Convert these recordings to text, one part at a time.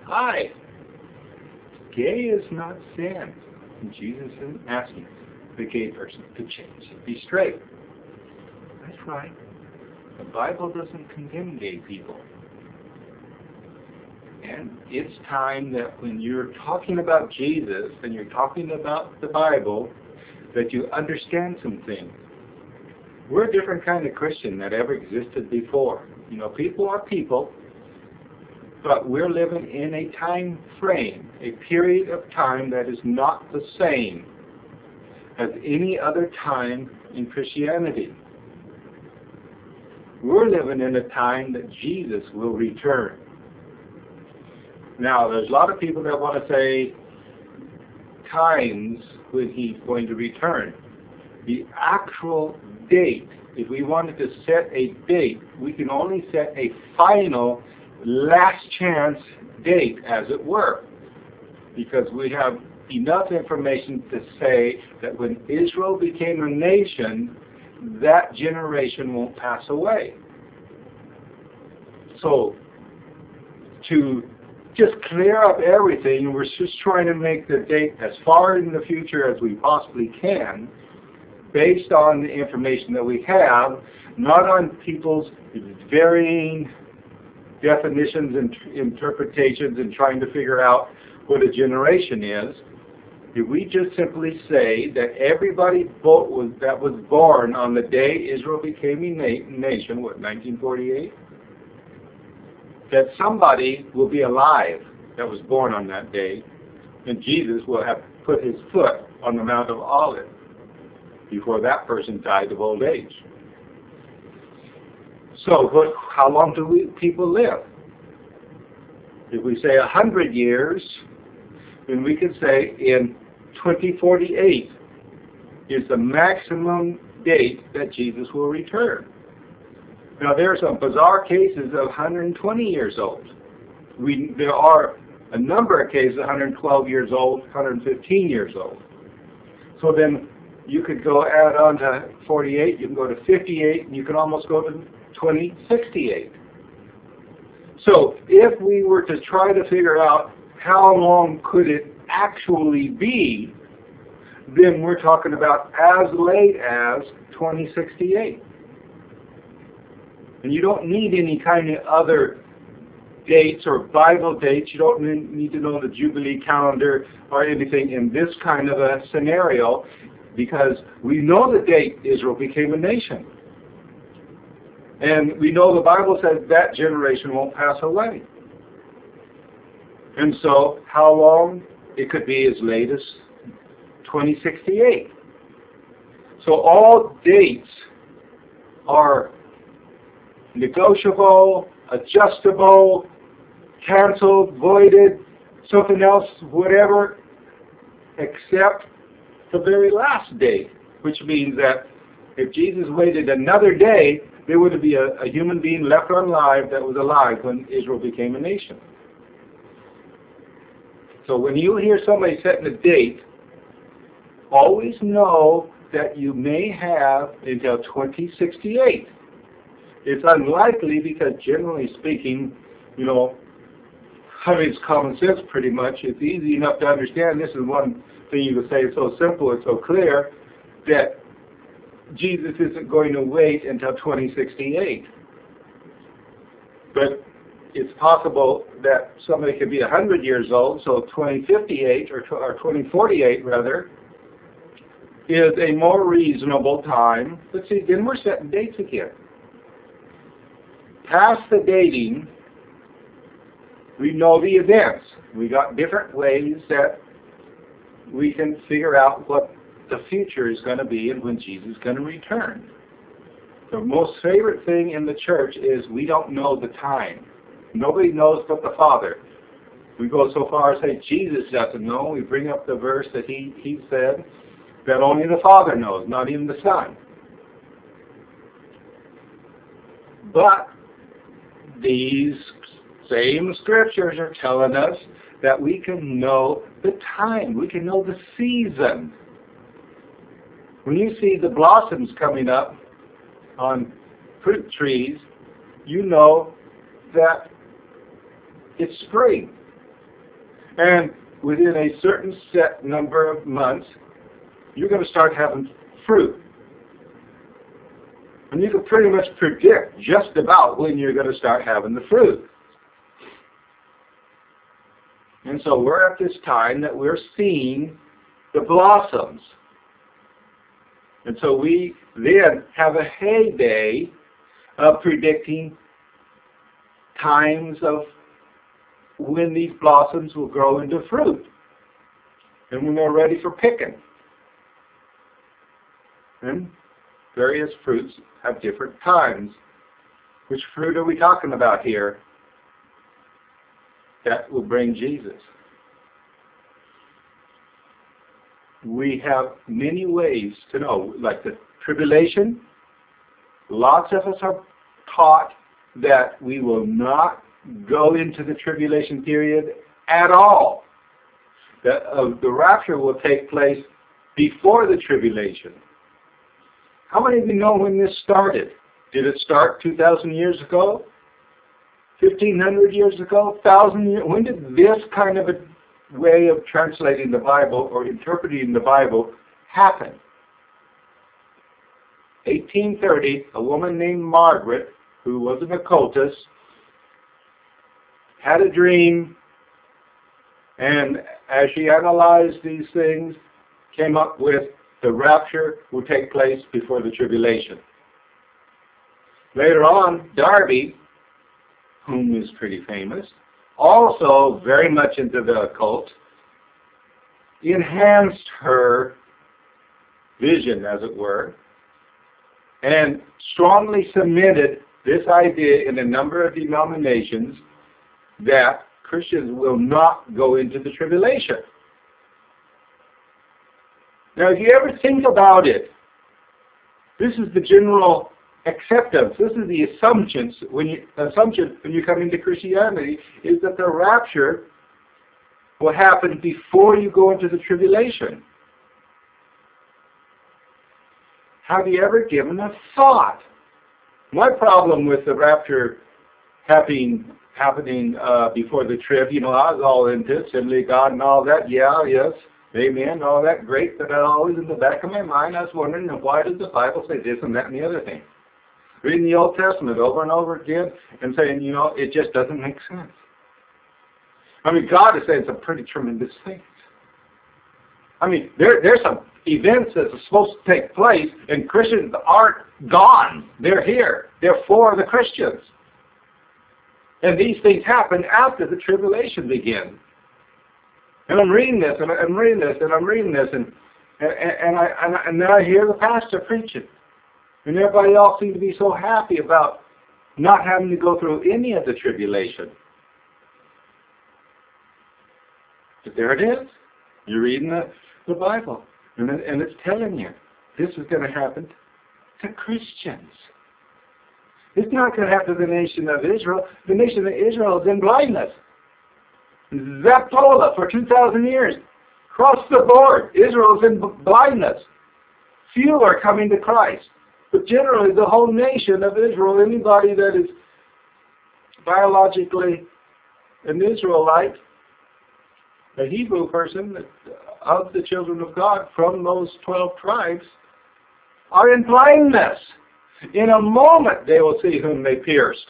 Hi. Gay is not sin. And Jesus isn't asking the gay person to change and be straight. That's right. The Bible doesn't condemn gay people. And it's time that when you're talking about Jesus and you're talking about the Bible, that you understand some things. We're a different kind of Christian that ever existed before. You know, people are people, but we're living in a time frame, a period of time that is not the same as any other time in Christianity. We're living in a time that Jesus will return. Now, there's a lot of people that want to say times when he's going to return. The actual date, if we wanted to set a date, we can only set a final last chance date, as it were, because we have enough information to say that when Israel became a nation, that generation won't pass away. So, to just clear up everything, we're just trying to make the date as far in the future as we possibly can, based on the information that we have, not on people's varying definitions and interpretations and trying to figure out what a generation is. If we just simply say that everybody that was born on the day Israel became a nation, what, 1948? That somebody will be alive that was born on that day, and Jesus will have put his foot on the Mount of Olives before that person died of old age. So, how long do people live? If we say 100 years, then we could say in 2048 is the maximum date that Jesus will return. Now, there are some bizarre cases of 120 years old. There are a number of cases 112 years old, 115 years old. So then you could go add on to 48, you can go to 58, and you can almost go to 2068. So if we were to try to figure out how long could it actually be, then we're talking about as late as 2068. And you don't need any kind of other dates or Bible dates. You don't need to know the Jubilee calendar or anything in this kind of a scenario, because we know the date Israel became a nation. And we know the Bible says that generation won't pass away. And so how long? It could be as late as 2068. So all dates are negotiable, adjustable, canceled, voided, something else, whatever, except the very last day, which means that if Jesus waited another day, there would be a human being left alive that was alive when Israel became a nation. So when you hear somebody setting a date, always know that you may have until 2068. It's unlikely because, generally speaking, you know, I mean, it's common sense pretty much. It's easy enough to understand. This is one thing you could say. It's so simple, it's so clear that Jesus isn't going to wait until 2068. But it's possible that somebody could be 100 years old, so 2058 or 2048 rather is a more reasonable time. But see, then we're setting dates again. Past the dating, we know the events. We got different ways that we can figure out what the future is going to be and when Jesus is going to return. The most favorite thing in the church is we don't know the time. Nobody knows but the Father. We go so far as say Jesus doesn't know. We bring up the verse that he said that only the Father knows, not even the Son. But these same scriptures are telling us that we can know the time. We can know the season. When you see the blossoms coming up on fruit trees, you know that it's spring. And within a certain set number of months, you're going to start having fruit. And you can pretty much predict just about when you're going to start having the fruit. And so we're at this time that we're seeing the blossoms. And so we then have a heyday of predicting times of when these blossoms will grow into fruit and when they're ready for picking. And various fruits have different times. Which fruit are we talking about here? That will bring Jesus. We have many ways to know, like the tribulation. Lots of us are taught that we will not go into the tribulation period at all. That the rapture will take place before the tribulation. How many of you know when this started? Did it start 2,000 years ago? 1,500 years ago? 1,000 years? When did this kind of a way of translating the Bible or interpreting the Bible happen? 1830, a woman named Margaret, who was an occultist, had a dream, and as she analyzed these things, came up with the rapture will take place before the tribulation. Later on, Darby, whom is pretty famous, also very much into the occult, enhanced her vision, as it were, and strongly cemented this idea in a number of denominations that Christians will not go into the tribulation. Now, if you ever think about it, this is the general acceptance. This is the assumption when you come into Christianity, is that the rapture will happen before you go into the tribulation. Have you ever given a thought? My problem with the rapture happening before the trib, I was all into Assembly of God and all that. Yeah, yes, amen, all that great. But always in the back of my mind, I was wondering, why does the Bible say this and that and the other thing? Reading the Old Testament over and over again and saying, it just doesn't make sense. I mean, God is saying some pretty tremendous things. I mean, there's some events that are supposed to take place, and Christians aren't gone. They're here. They're for the Christians. And these things happen after the tribulation begins. And I'm reading this, and I'm reading this, and I'm reading this, and then I hear the pastor preaching. And everybody else seems to be so happy about not having to go through any of the tribulation. But there it is. You're reading the Bible. And it's telling you, this is going to happen to Christians. It's not going to happen to the nation of Israel. The nation of Israel is in blindness. Zaptola for 2,000 years. Across the board, Israel is in blindness. Few are coming to Christ. But generally, the whole nation of Israel, anybody that is biologically an Israelite, a Hebrew person of the children of God from those 12 tribes, are in blindness. In a moment, they will see whom they pierced.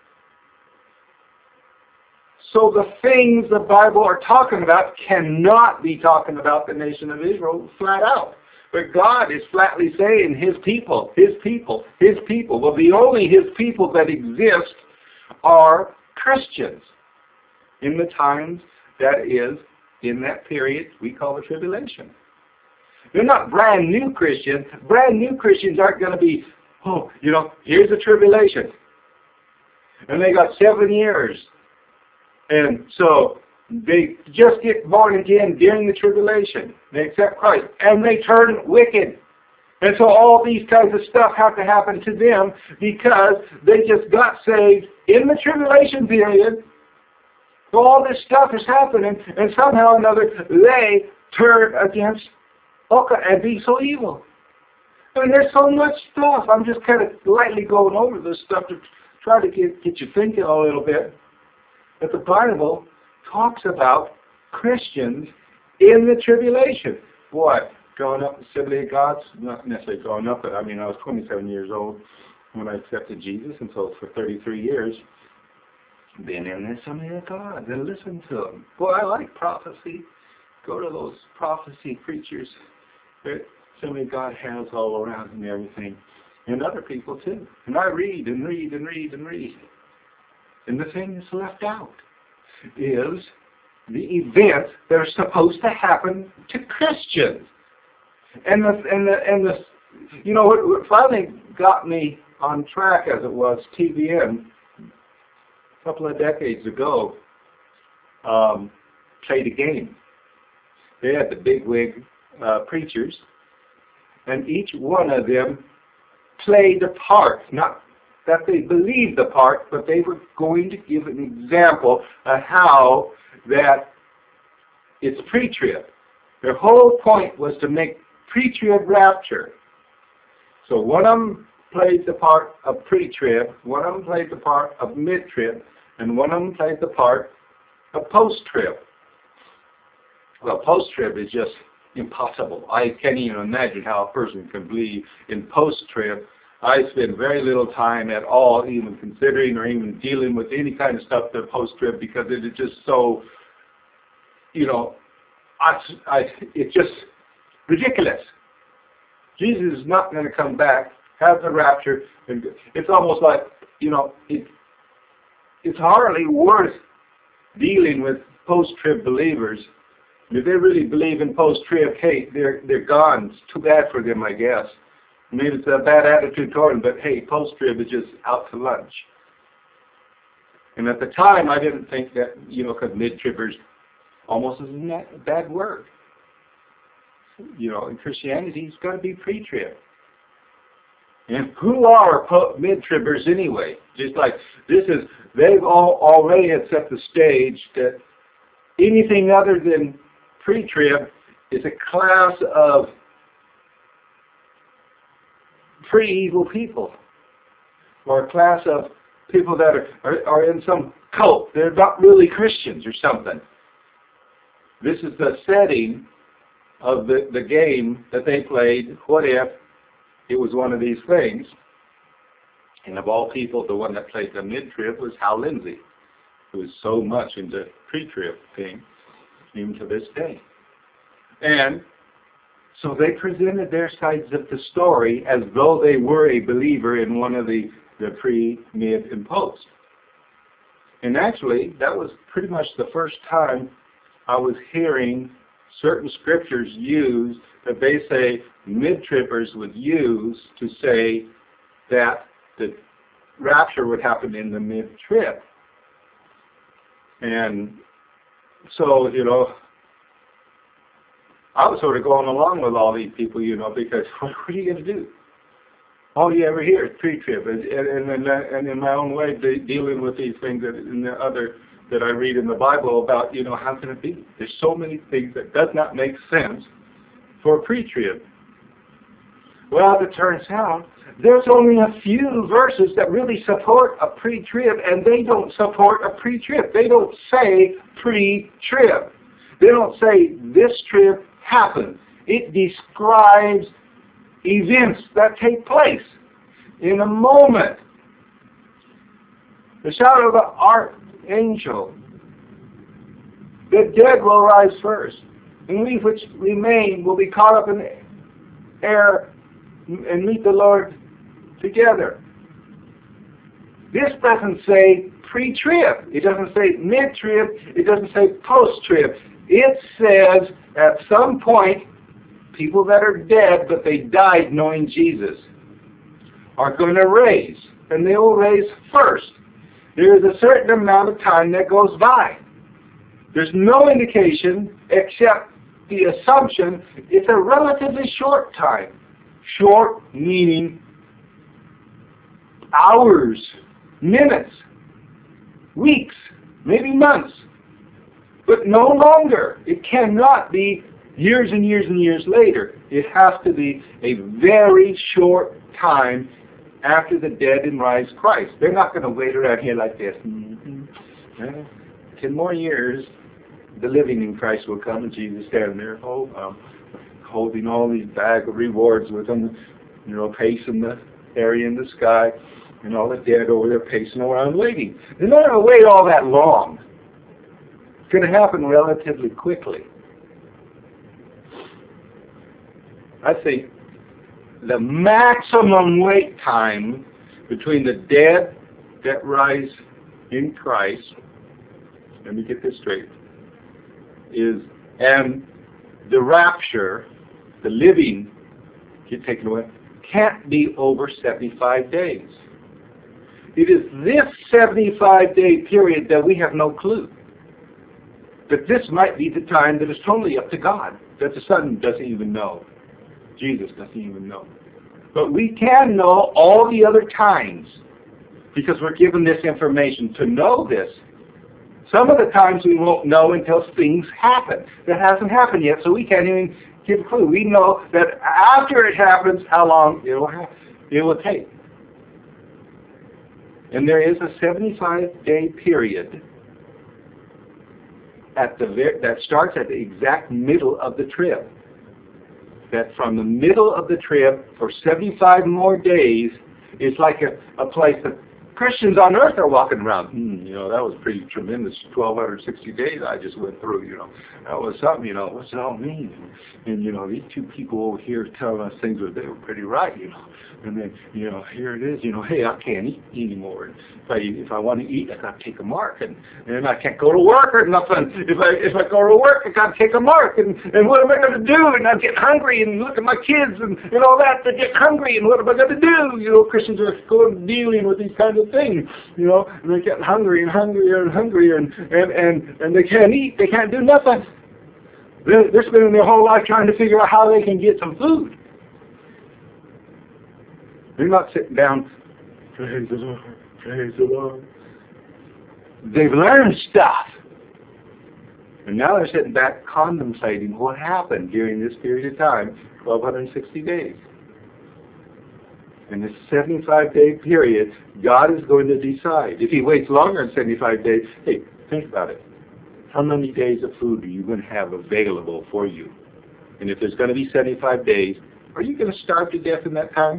So the things the Bible are talking about cannot be talking about the nation of Israel flat out. But God is flatly saying His people, His people, His people. Well, the only His people that exist are Christians in the times that is in that period we call the tribulation. They're not brand new Christians. Brand new Christians aren't going to be, here's the tribulation. And they got 7 years. And so they just get born again during the tribulation. They accept Christ. And they turn wicked. And so all these kinds of stuff have to happen to them because they just got saved in the tribulation period. So all this stuff is happening, and somehow or another they turn against Oka and be so evil. I mean, there's so much stuff. I'm just kind of lightly going over this stuff to try to get you thinking a little bit. But the Bible talks about Christians in the tribulation. Boy, growing up in Assembly of God's, not necessarily growing up, but I mean, I was 27 years old when I accepted Jesus, and so for 33 years, been in the Assembly of God and listened to them. Boy, I like prophecy. Go to those prophecy preachers that Assembly of God has all around and everything, and other people too. And I read and read and read and read. And the thing that's left out is the events that are supposed to happen to Christians. And the you know, what finally got me on track, as it was, TBN, a couple of decades ago, played a game. They had the bigwig preachers, and each one of them played a part. Not that they believed the part, but they were going to give an example of how that it's pre-trib. Their whole point was to make pre-trib rapture. So one of them played the part of pre-trib, one of them played the part of mid-trib, and one of them played the part of post-trib. Well, post-trib is just impossible. I can't even imagine how a person can believe in post-trib. I spend very little time at all even considering or even dealing with any kind of stuff that post-trib, because it is just so, you know, it's just ridiculous. Jesus is not going to come back, have the rapture, and it's almost like, you know, it's hardly worth dealing with post-trib believers. If they really believe in post-trib, hey, they're gone. It's too bad for them, I guess. Maybe it's a bad attitude toward them, but hey, post-trib is just out to lunch. And at the time, I didn't think that, you know, because mid-tribbers almost isn't that a bad word. You know, in Christianity, it's got to be pre-trib. And who are mid-tribbers anyway? Just like they've all already had set the stage that anything other than pre-trib is a class of pre-evil people, or a class of people that are in some cult. They're not really Christians or something. This is the setting of the game that they played. What if it was one of these things? And of all people, the one that played the mid-trib was Hal Lindsey, who is so much into pre-trib thing, even to this day. And so they presented their sides of the story as though they were a believer in one of the pre, mid, and post. And actually, that was pretty much the first time I was hearing certain scriptures used that they say mid-tribbers would use to say that the rapture would happen in the mid-trib. And so, you know, I was sort of going along with all these people, you know, because what are you going to do? All you ever hear is pre-trib, and in my own way, dealing with these things and the other that I read in the Bible about, you know, how can it be? There's so many things that does not make sense for pre-trib. Well, as it turns out, there's only a few verses that really support a pre-trib, and they don't support a pre-trib. They don't say pre-trib. They don't say this trib happened. It describes events that take place in a moment. The shout of the archangel. The dead will rise first, and we which remain will be caught up in the air and meet the Lord together. This doesn't say pre-trib. It doesn't say mid-trib. It doesn't say post-trib. It says at some point, people that are dead, but they died knowing Jesus, are going to raise, and they will raise first. There is a certain amount of time that goes by. There's no indication except the assumption it's a relatively short time. Short meaning hours, minutes, weeks, maybe months, but no longer. It cannot be years and years and years later. It has to be a very short time after the dead and rise Christ. They're not going to wait around here like this. 10 more years, the living in Christ will come, and Jesus standing there, holding all these bag of rewards with him, pacing the area in the sky, and all the dead over there pacing around waiting. They're not going to wait all that long. It's going to happen relatively quickly. I think the maximum wait time between the dead that rise in Christ, let me get this straight, and the rapture, the living get taken away, can't be over 75 days. It is this 75-day period that we have no clue. But this might be the time that is totally up to God, that the Son doesn't even know. Jesus doesn't even know. But we can know all the other times because we're given this information to know this. Some of the times we won't know until things happen. That hasn't happened yet, so we can't even give a clue. We know that after it happens, how long it will take. And there is a 75-day period that starts at the exact middle of the trib. That from the middle of the trib for 75 more days is like a place that Christians on earth are walking around. That was pretty tremendous. 1,260 days I just went through, That was something, what's it all mean? And, these two people over here telling us things, they were pretty right, And then, here it is, hey, I can't eat anymore. And if I want to eat, I got to take a mark. And I can't go to work or nothing. If I go to work, I got to take a mark. And what am I going to do? And I get hungry and look at my kids and all that. They get hungry and what am I going to do? Christians are dealing with these kinds of things, and they get hungry and hungrier and hungrier and they can't eat. They can't do nothing. They're spending their whole life trying to figure out how they can get some food. They're not sitting down, praise the Lord, praise the Lord. They've learned stuff. And now they're sitting back contemplating what happened during this period of time, 1,260 days. In this 75-day period, God is going to decide. If he waits longer than 75 days, hey, think about it. How many days of food are you going to have available for you? And if there's going to be 75 days, are you going to starve to death in that time?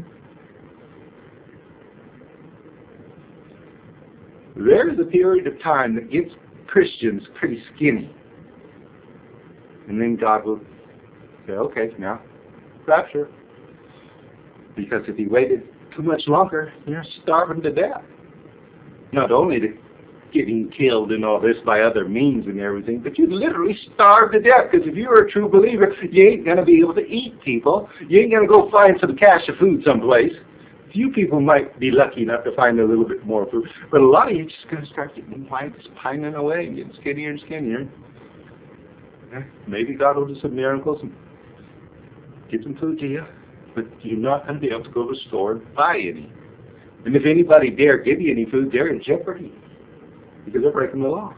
There is a period of time that gets Christians pretty skinny. And then God will say, okay, now, rapture. Because if he waited too much longer, you're starving to death. Not only to getting killed and all this by other means and everything, but you literally starve to death. Because if you're a true believer, you ain't going to be able to eat people. You ain't going to go find some cache of food someplace. Few people might be lucky enough to find a little bit more food, but a lot of you are just going to start getting pining away and getting skinnier and skinnier. Maybe God will do some miracles and get some food to you, but you're not going to be able to go to the store and buy any. And if anybody dare give you any food, they're in jeopardy because they're breaking the law.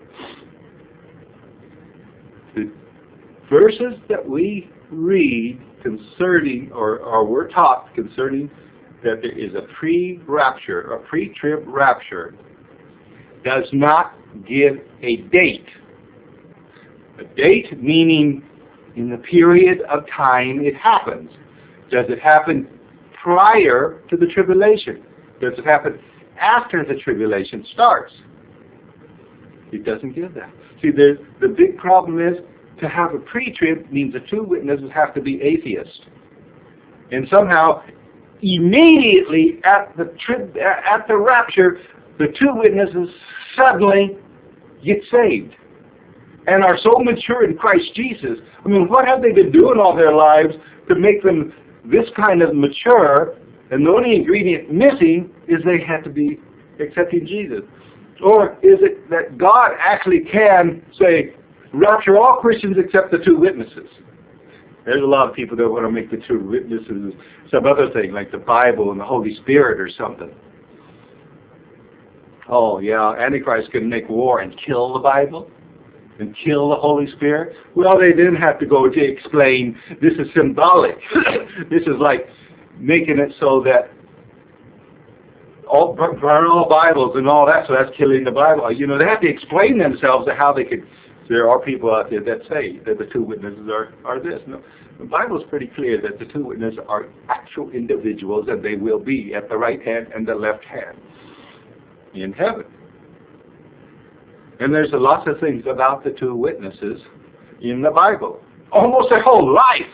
The verses that we read concerning, or we're taught concerning that there is a pre-rapture, a pre-trib rapture, does not give a date. A date meaning in the period of time it happens. Does it happen prior to the tribulation? Does it happen after the tribulation starts? It doesn't give that. See, the big problem is to have a pre-trib means the two witnesses have to be atheists. And somehow, immediately at the rapture, the two witnesses suddenly get saved and are so mature in Christ Jesus. I mean, what have they been doing all their lives to make them this kind of mature? And the only ingredient missing is they have to be accepting Jesus. Or is it that God actually can say, rapture all Christians except the two witnesses? There's a lot of people that want to make the two witnesses some other thing, like the Bible and the Holy Spirit or something. Oh, yeah, Antichrist can make war and kill the Bible and kill the Holy Spirit. Well, they didn't have to go to explain this is symbolic. This is like making it so that burn all Bibles and all that, so that's killing the Bible. They have to explain themselves to how they could There are people out there that say that the two witnesses are this. No, the Bible is pretty clear that the two witnesses are actual individuals, and they will be at the right hand and the left hand in heaven. And there's lots of things about the two witnesses in the Bible, almost their whole life.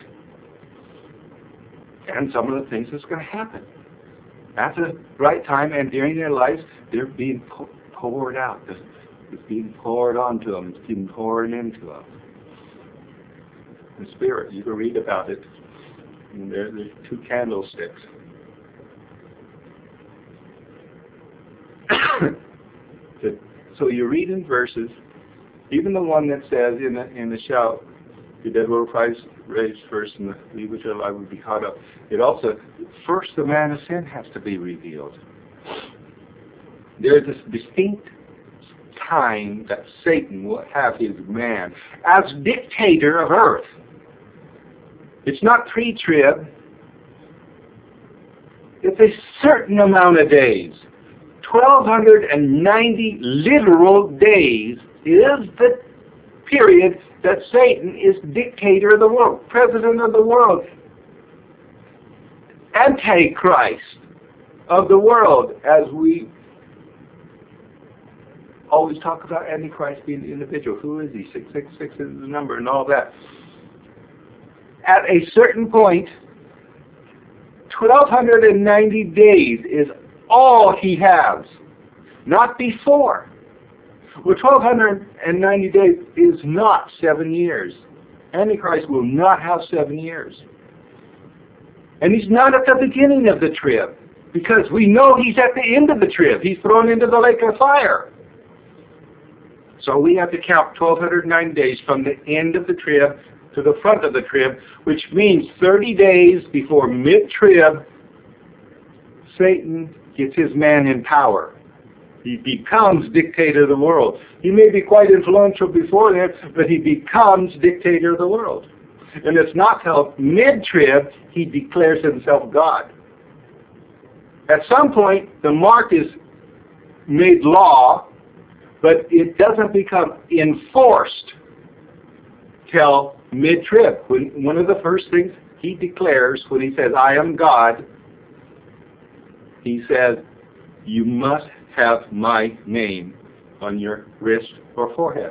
And some of the things that's going to happen at the right time and during their lives, they're being poured out. It's being poured onto them. It's being poured into them. The Spirit, you can read about it. And there's two candlesticks. So you read in verses, even the one that says in the shout, the dead will rise first, and the which are alive will be caught up. It also, first the man of sin has to be revealed. There's this distinct time that Satan will have his man as dictator of earth. It's not pre-trib. It's a certain amount of days. 1,290 literal days is the period that Satan is dictator of the world, president of the world, antichrist of the world, as we always talk about Antichrist being the individual. Who is he? 666 is the number and all that. At a certain point, 1,290 days is all he has, not before. Well, 1,290 days is not 7 years. Antichrist will not have 7 years. And he's not at the beginning of the trib, because we know he's at the end of the trib. He's thrown into the lake of fire. So we have to count 1,209 days from the end of the trib to the front of the trib, which means 30 days before mid-trib, Satan gets his man in power. He becomes dictator of the world. He may be quite influential before that, but he becomes dictator of the world. And it's not till mid-trib he declares himself God. At some point, the mark is made law, but it doesn't become enforced till mid-trib. When one of the first things he declares when he says, I am God, he says, you must have my name on your wrist or forehead.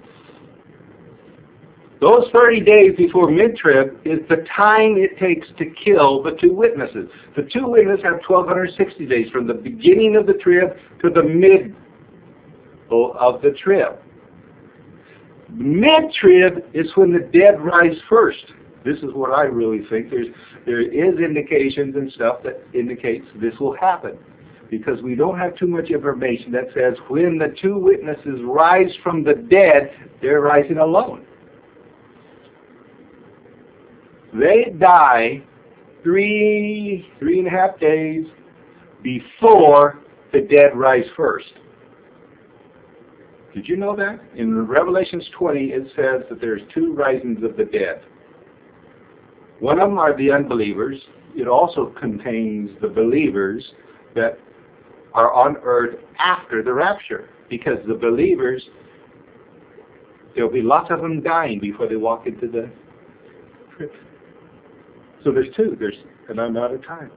Those 30 days before mid-trib is the time it takes to kill the two witnesses. The two witnesses have 1,260 days from the beginning of the trib to the mid of the trib. Mid-trib is when the dead rise first. This is what I really think. There is indications and stuff that indicates this will happen, because we don't have too much information that says when the two witnesses rise from the dead, they're rising alone. They die 3.5 days before the dead rise first. Did you know that? In Revelations 20, it says that there's two risings of the dead. One of them are the unbelievers. It also contains the believers that are on earth after the rapture, because the believers, there'll be lots of them dying before they walk into the trip. So there's two. There's an amount of time.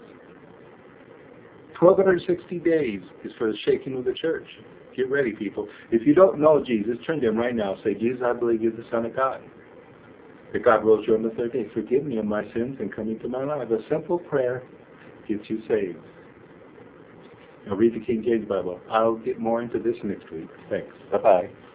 1,260 days is for the shaking of the church. Get ready, people. If you don't know Jesus, turn to him right now. Say, Jesus, I believe you're the Son of God. That God rose you on the third day. Forgive me of my sins and come into my life. A simple prayer gets you saved. Now read the King James Bible. I'll get more into this next week. Thanks. Bye-bye.